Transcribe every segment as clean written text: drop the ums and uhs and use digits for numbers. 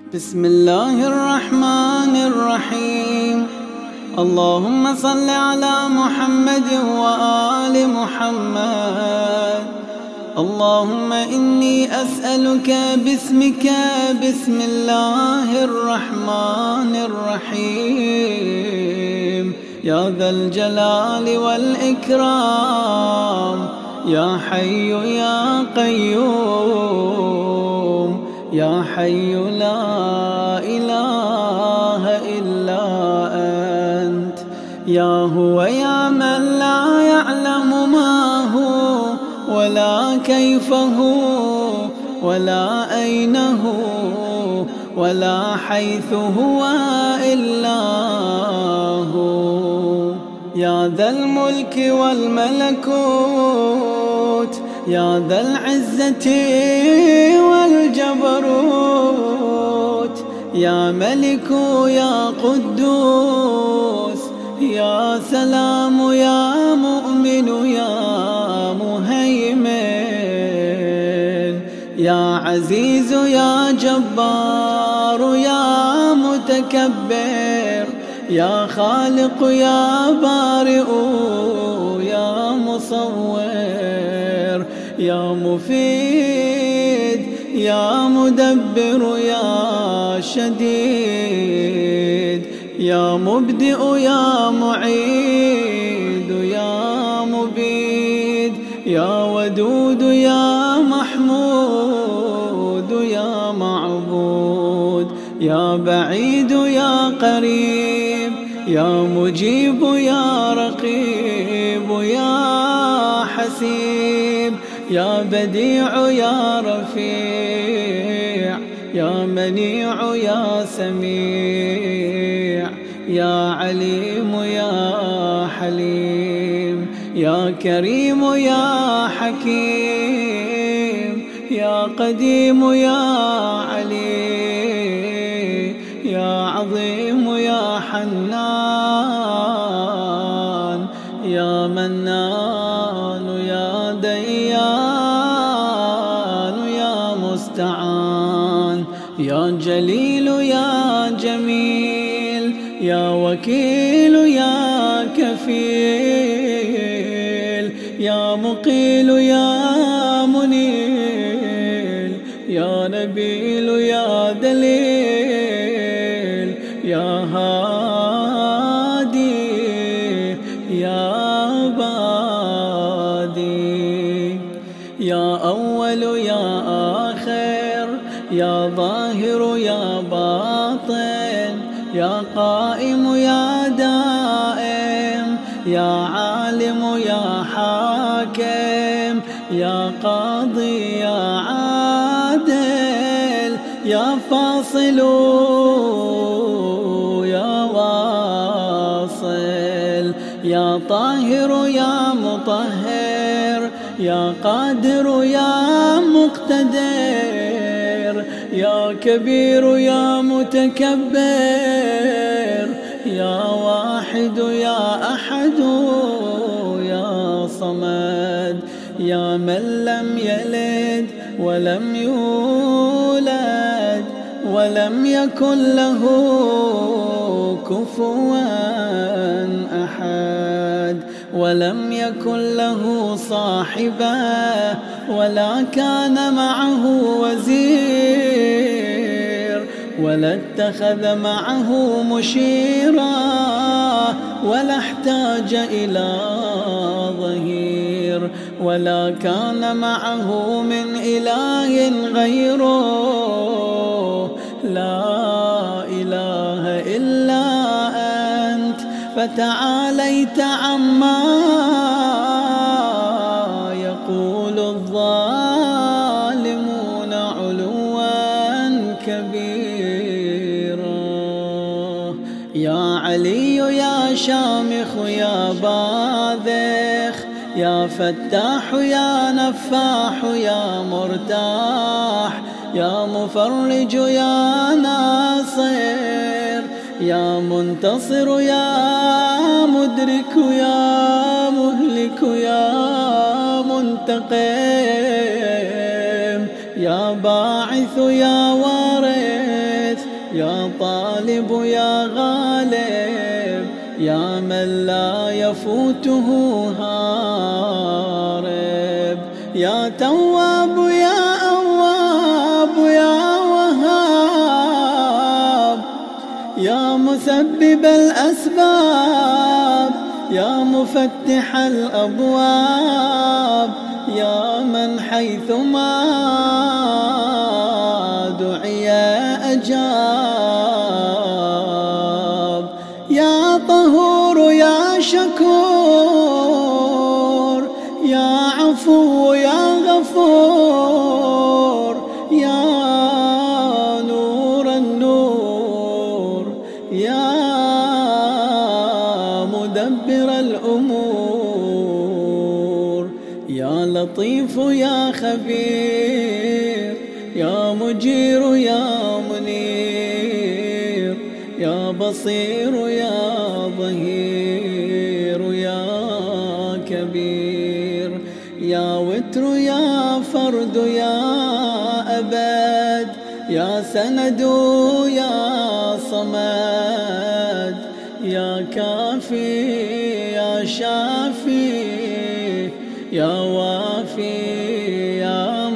بسم الله الرحمن الرحيم. اللهم صل على محمد وآل محمد. اللهم إني أسألك باسمك بسم الله الرحمن الرحيم يا ذا الجلال والإكرام يا حي يا قيوم يا حي لا إله إلا أنت يا هو يا من لا يعلم ما هو ولا كيف هو ولا أين هو ولا حيث هو إلا هو يا ذا الملك والملكوت يا ذا العزة والجبروت يا ملك يا قدوس يا سلام يا مؤمن يا مهيمن يا عزيز يا جبار يا متكبر يا خالق يا بارئ يا مصور يا مفيد يا مدبر يا شديد يا مبدئ يا معيد يا مبيد يا ودود يا محمود يا معبود يا بعيد يا قريب يا مجيب يا رقيب يا حسيب يا بديع يا رفيع يا منيع يا سميع يا عليم يا حليم يا كريم يا حكيم يا قديم يا علي يا عظيم يا حنان يا منان يا ديان يا مستعان يا جليل يا جميل يا وكيل يا كفيل يا مقيل يا منيل يا نبيل يا دليل يا هادي يا بادي يا أول يا آخر يا ظاهر يا باطن يا قائم يا دائم يا عالم يا حاكم يا قاضي يا عادل يا فاصل يا واصل يا طاهر يا مطهر يا قادر يا مقتدر يا كبير يا متكبر يا واحد يا أحد يا صمد يا من لم يلد ولم يولد ولم يكن له كفوا أحد ولم يكن له صاحبا ولا كان معه وزير ولا اتخذ معه مشيرا ولا احتاج إلى ظهير ولا كان معه من إله غيره لا إله إلا أنت فتعاليت عما يقول الظالمون علوا كبيرا يا علي يا شامخ يا باذخ يا فتاح يا نفاح يا مرتاح يا مفرج يا ناصر يا منتصر يا مدرك يا مهلك يا منتقم يا باعث يا وارث يا طالب يا غالب، يا من لا يفوته هارب، يا تواب يا أواب يا وهاب، يا مسبب الأسباب، يا مفتح الأبواب، يا من حيثما دعي أجاب، يا طهور يا شكور، يا عفو يا غفور، يا نور النور، يا مدبر الأمور، يا لطيف يا خبير، يا مجير يا منير، يا بصير يا ظهير، يا كبير، يا وتر يا فرد يا أبد، يا سند يا صمد، يا كافي يا شافي، يا وافي يا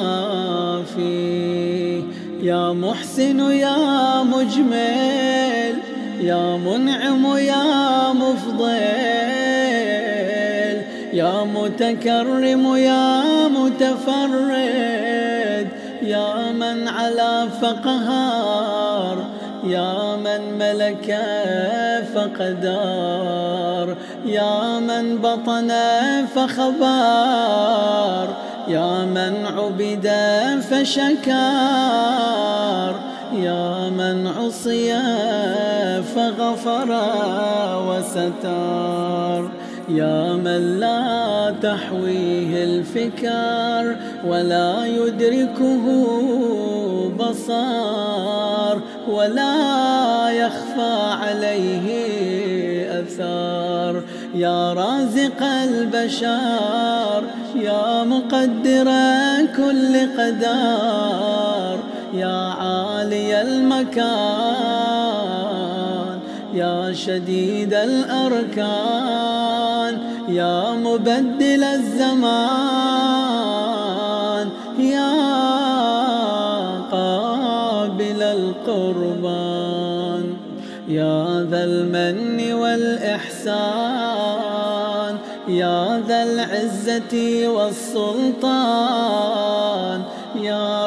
معافي، يا محسن يا مجمل، يا منعم يا مفضل، يا متكرم يا متفرد، يا من علا فقهار، يا من ملك فقدار، يا من بطن فخبار، يا من عبد فشكار، يا من عصي فغفر وستار، يا من لا تحويه الفكر ولا يدركه بصار، ولا يخفى عليه أثار، يا رازق البشر، يا مقدر كل قدر، يا عالي المكان، يا شديد الأركان، يا مبدل الزمان، يا قابل القربان، يا ذا المن والإحسان، يا ذا العزة والسلطان، يا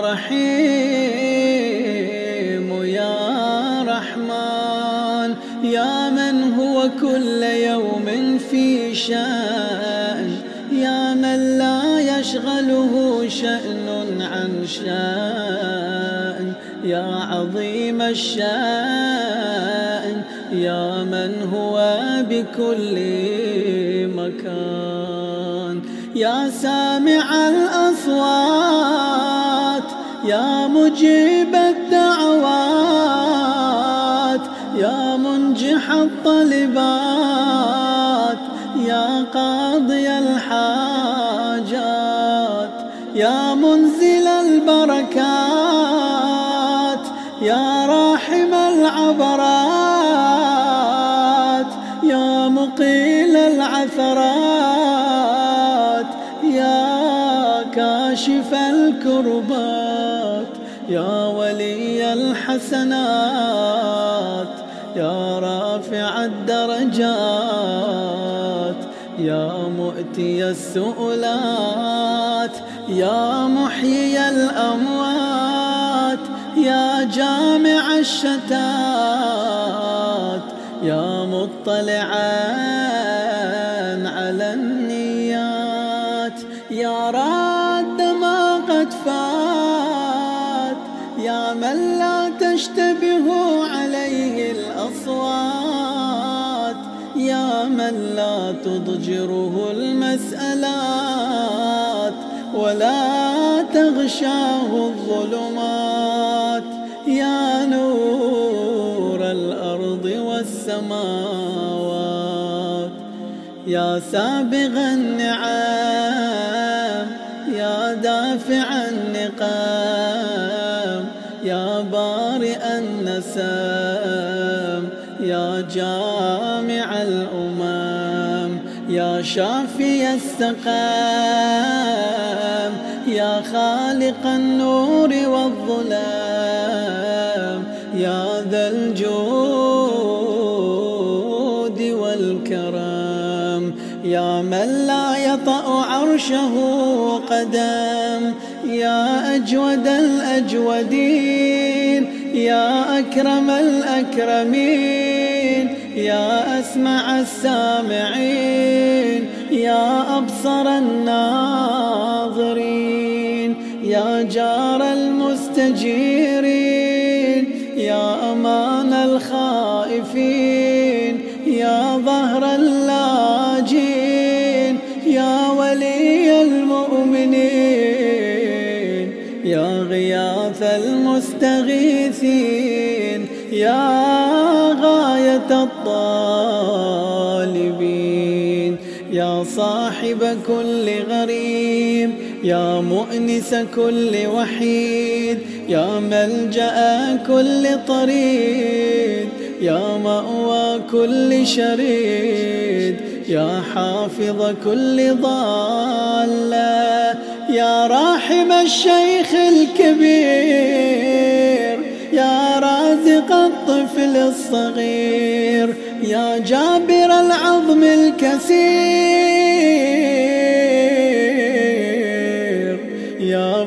رحيم يا رحمن، يا من هو كل يوم في شأن، يا من لا يشغله شأن عن شأن، يا عظيم الشأن، يا من هو بكل مكان، يا سامع الأصوات، يا مجيب الدعوات، يا منجح الطلبات، يا قاضي الحاجات، يا منزل البركات، يا راحم العبرات، يا مقيل العثرات، يا كاشف الكربات، يا ولي الحسنات، يا رافع الدرجات، يا مؤتي السؤلات، يا محيي الأموات، يا جامع الشتات، يا مطلعا على النيات، يا راد ما قد فات، يا من لا تشتبه عليه الأصوات، يا من لا تضجره المسألات ولا تغشاه الظلمات، يا نور الأرض والسماوات، يا سابغ النعم، يا دافع النقام، يا بارئ النسمات، السام يا جامع الأمم يا شافي السقام يا خالق النور والظلام يا ذا الجود والكرم يا من لا يطأ عرشه قدم يا أجود الأجودين يا أكرم الأكرمين يا أسمع السامعين يا أبصر الناظرين يا جار المستجيرين يا أمان الخائفين يا ظهر اللاجين يا ولي المؤمنين يا غياث المستغيثين يا غاية الطالبين يا صاحب كل غريب يا مؤنس كل وحيد يا ملجأ كل طريد يا مأوى كل شريد يا حافظ كل ضالة يا راحم الشيخ الكبير يا رازق الطفل الصغير يا جابر العظم الكسير يا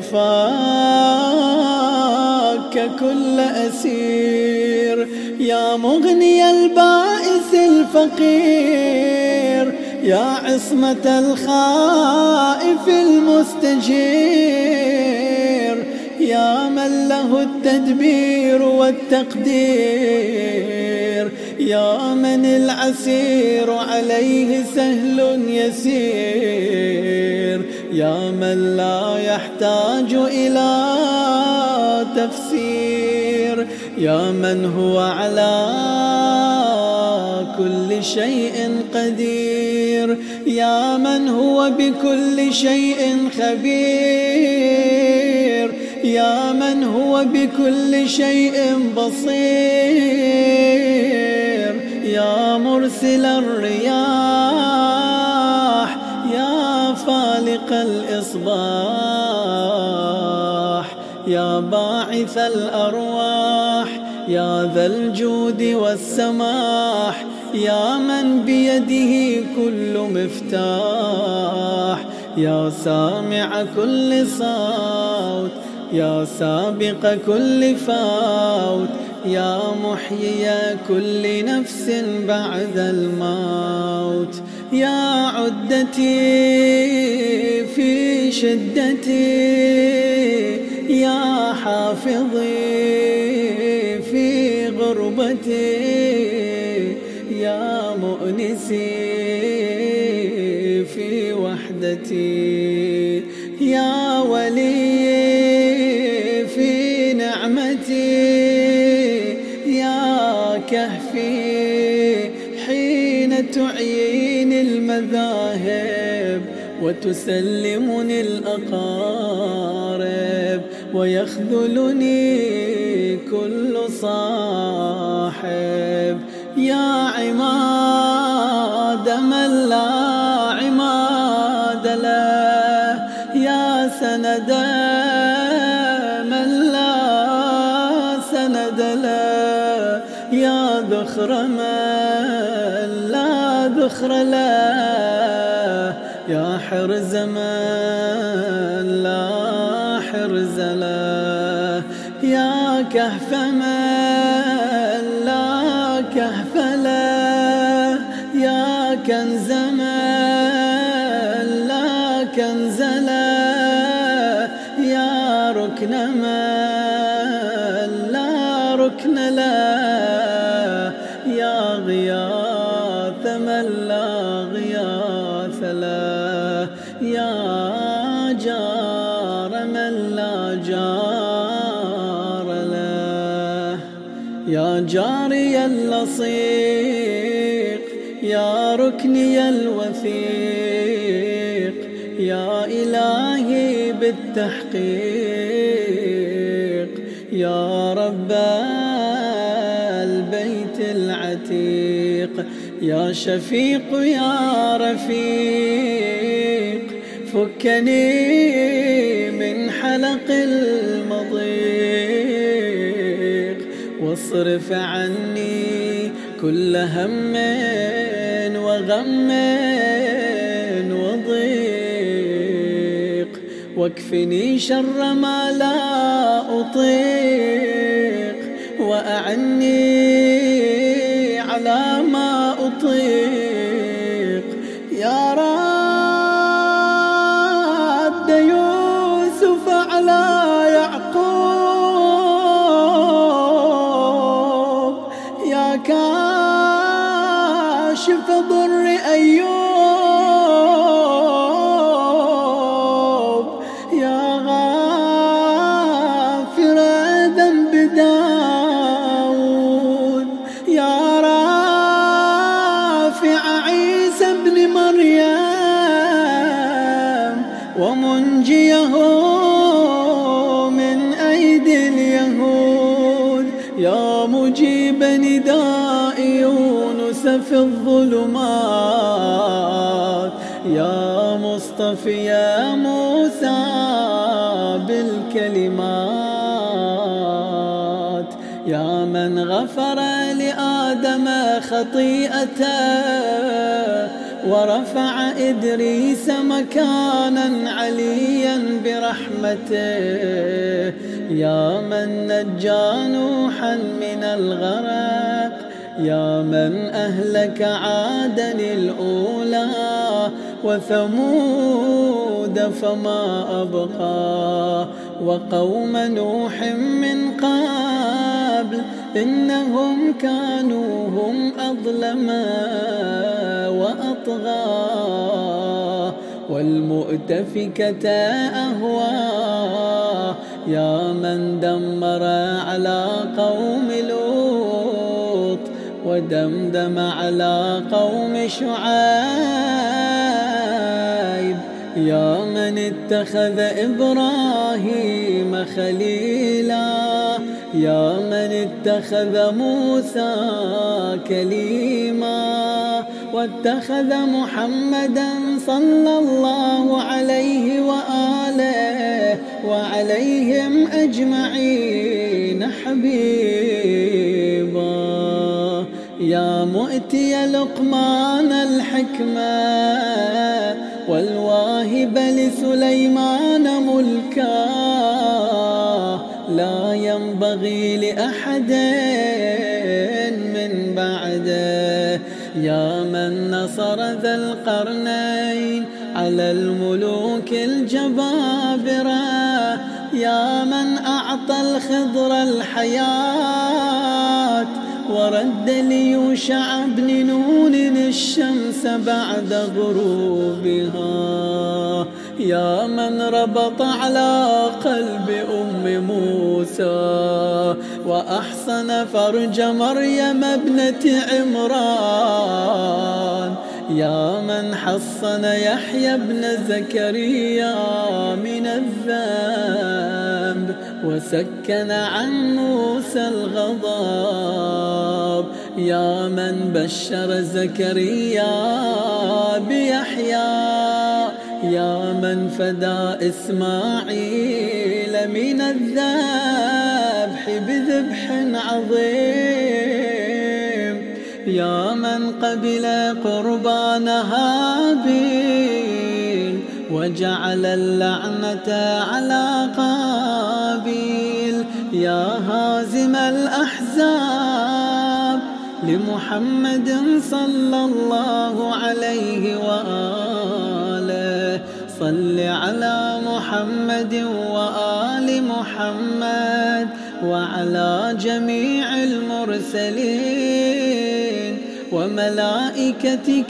فاك كل أسير يا مغني البائس الفقير يا عصمة الخائف المستجير يا من له التدبير والتقدير يا من العسير عليه سهل يسير يا من لا يحتاج إلى تفسير يا من هو على كل شيء قدير يا من هو بكل شيء خبير يا من هو بكل شيء بصير يا مرسل الرياح يا فالق الإصباح يا باعث الأرواح يا ذا الجود والسماح يا من بيده كل مفتاح يا سامع كل صوت يا سابق كل فوت يا محيي كل نفس بعد الموت يا عدتي في شدتي يا حافظي في غربتي يا مؤنسي في وحدتي يا ولي في نعمتي يا كهفي حين تعييني المذاهب وتسلمني الأقارب ويخذلني كل صاحب يا عماد من لا عماد له يا سند من لا سند له يا ذخر من لا ذخر له يا حرز من لا حرز له يا كهف من لا كهف له يا كنز من لا كنز له يا ركن من لا ركن له يا غياث من لا غياث له يا جار من لا جار له يا جاري اللصيق يا ركني الوثيق يا إلهي بالتحقيق يا رب يا شفيق يا رفيق فكني من حلق المضيق واصرف عني كل هم وغم وضيق واكفني شر ما لا أطيق وأعني على ما أطيق يا راد يوسف على يعقوب يا كاشف ضر أيوب يا غافر ذنب داود يا رافع عيسى ابن مريم ومنجيه من أيدي اليهود يا مجيب نداء يونس في الظلمات يا مصطفى يا موسى بالكلمات يا من غفر لآدم خطيئته ورفع إدريس مكانا عليا برحمته يا من نجى نوحا من الغرق يا من أهلك عادا الأولى وثمود فما أبقى وقوم نوح من قبل إنهم كانوا هم أظلم وأطغى والمؤتفكة أهوى يا من دمر على قوم لوط ودمدم على قوم شعيب يا من اتخذ إبراهيم خليلا يا من اتخذ موسى كليما واتخذ محمدا صلى الله عليه وآله وعليهم أجمعين حبيبا يا مؤتي لقمان الحكمة والواهب لسليمان ملكا لا ينبغي لأحد من بعده يا من نصر ذا القرنين على الملوك الجبابرة يا من أعطى الخضر الحياة ورد ليوشع بن نون الشمس بعد غروبها يا من ربط على قلب أم موسى وأحصن فرج مريم ابنة عمران يا من حصن يحيى بن زكريا من الذنب وسكن عن موسى الغضب يا من بشر زكريا بيحيى يا من فدى إسماعيل من الذبح بذبح عظيم يا من قبل قربان هابيل وجعل اللعنة على قابيل يا هازم الأحزاب لمحمد صلى الله عليه وآله صل على محمد وآل محمد وعلى جميع المرسلين وملائكتك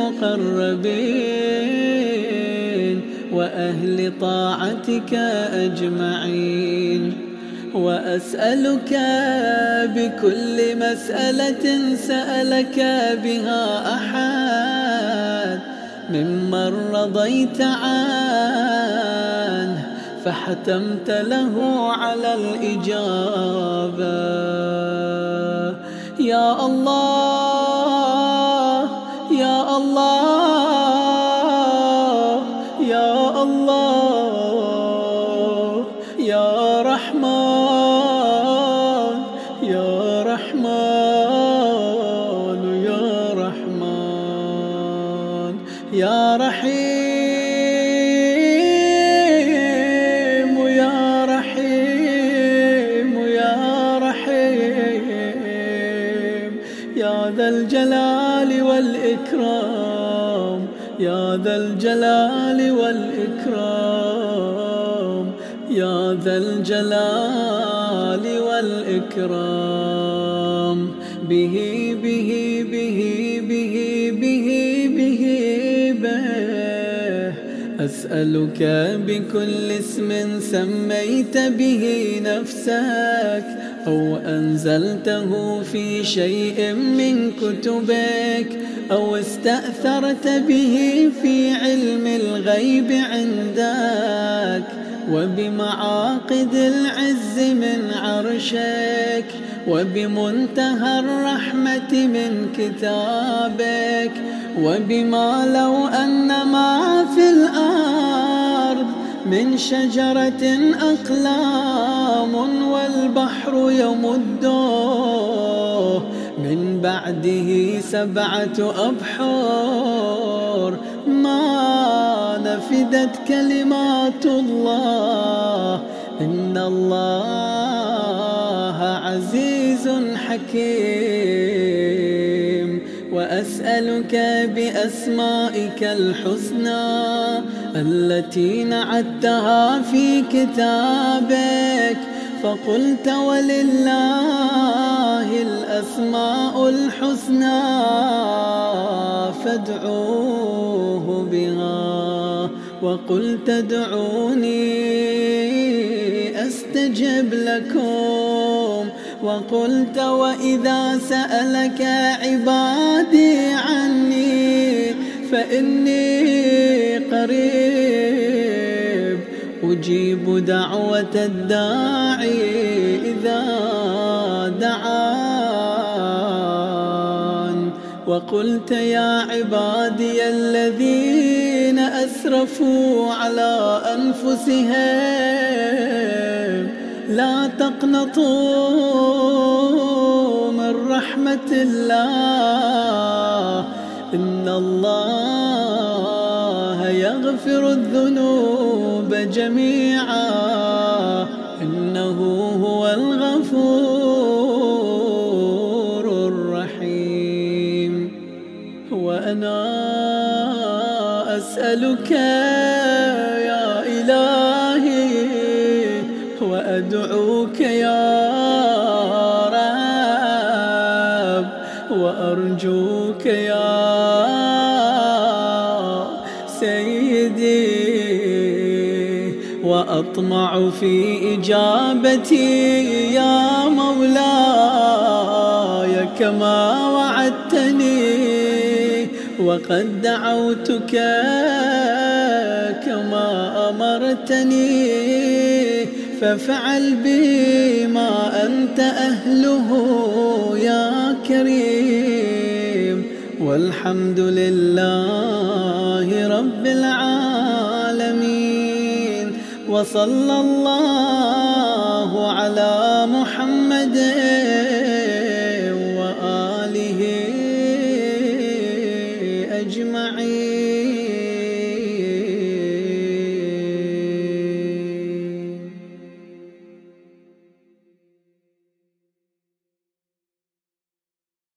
المقربين وأهل طاعتك أجمعين وأسألك بكل مسألة سألك بها أحد ممن رضيت عنه فحتمت له على الإجابة يا الله الله يا الله يا رحمن يا رحمن يا رحمن يا رحيم يا رحيم يا رحيم يا ذا الجلال والإكرام يا ذا الجلال والإكرام يا ذا الجلال والإكرام به به به به به به به أسألك بكل اسم سميت به نفسك أو أنزلته في شيء من كتبك أو استأثرت به في علم الغيب عندك وبمعاقد العز من عرشك وبمنتهى الرحمة من كتابك وبما لو أن ما في الأرض من شجرة أقلام والبحر يمده من بعده 7 أبحر ما نفدت كلمات الله إن الله عزيز حكيم وأسألك بأسمائك الحسنى التي نعتها في كتابك فقلت ولله الأسماء الحسنى فادعوه بها وقلت ادعوني أستجب لكم وقلت وإذا سألك عبادي عني فإني قريب أجيب دعوة الداعي إذا دعان وقلت يا عبادي الذين أسرفوا على أنفسهم لا تقنطوا من رحمة الله إن الله يغفر الذنوب جميعا إنه هو الغفور الرحيم وأنا أسألك يا إلهي وأدعوك يا رب وأرجوك يا سيدي وأطمع في إجابتي يا مولاي كما وعدتني وقد دعوتك كما أمرتني فافعل بي ما أنت أهله يا كريم والحمد لله رب العالمين وصلى الله على محمد